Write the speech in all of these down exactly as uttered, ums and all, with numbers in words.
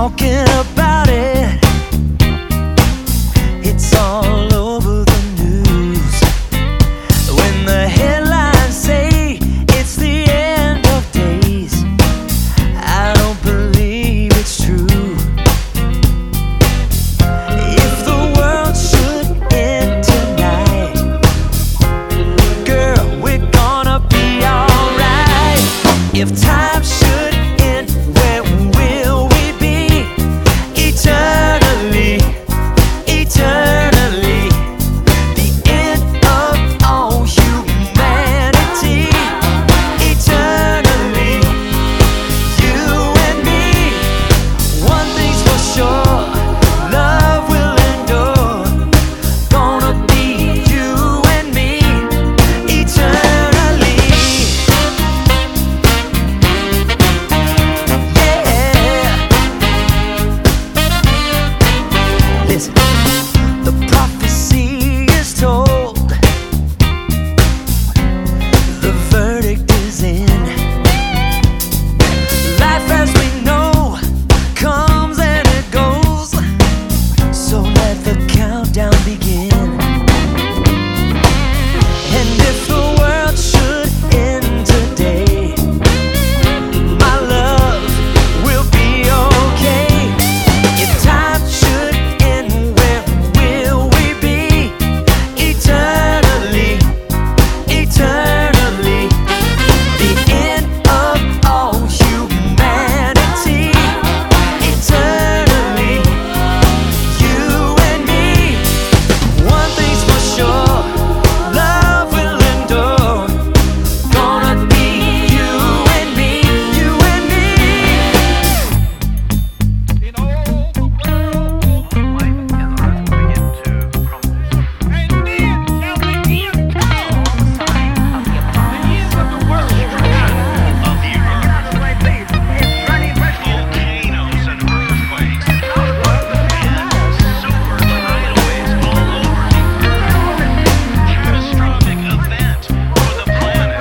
talking about it. It's all over the news. When the headlines say it's the end of days, I don't believe it's true. If the world should end tonight, girl, we're gonna be alright. If time should end, where will we be? Eternally, eternally. The end of all humanity. Eternally, you and me. One thing's for sure, love will endure. Gonna be you and me. Eternally. Yeah. Listen, the prophecy is told, the verdict is in. Life as we know comes and it goes, so let the countdown begin. And if the world should end today, my love will be okay. If time should end, where will we be? Eternally, eternally. The end of all humanity. Eternally, you and me. One thing's for sure, love will endure. Gonna be you and me, you and me. In all the world, life and the earth begin to crumble. And then shall the end come. The end of the world. Of the earth. Volcanoes and earthquakes. And super tidal waves all over the earth. Catastrophic event for the planet.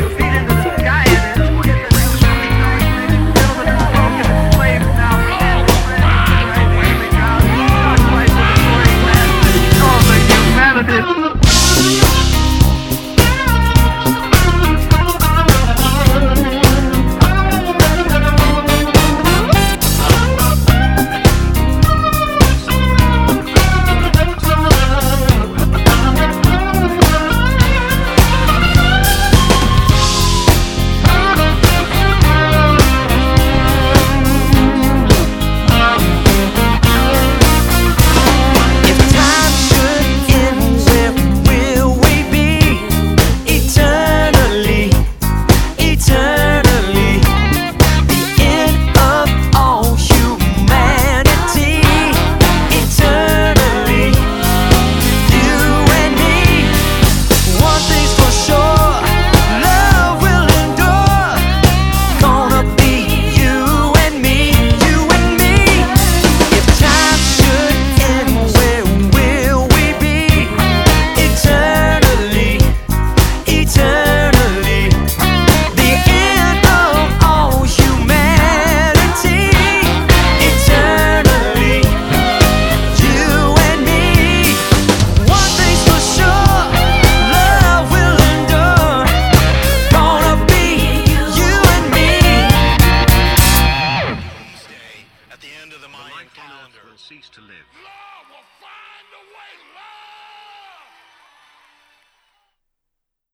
If time should end, where will we be? Eternally, eternally. The end of all humanity. Eternally, you and me. One thing's for sure, love will endure. Gonna be you and me, you and me. If time should end, where will we be? Eternally, eternally. The end of all humanity. Eternally, you and me. One thing's for sure, love will endure. Gonna be you and me. At the end of the Mayan calendar will cease to live.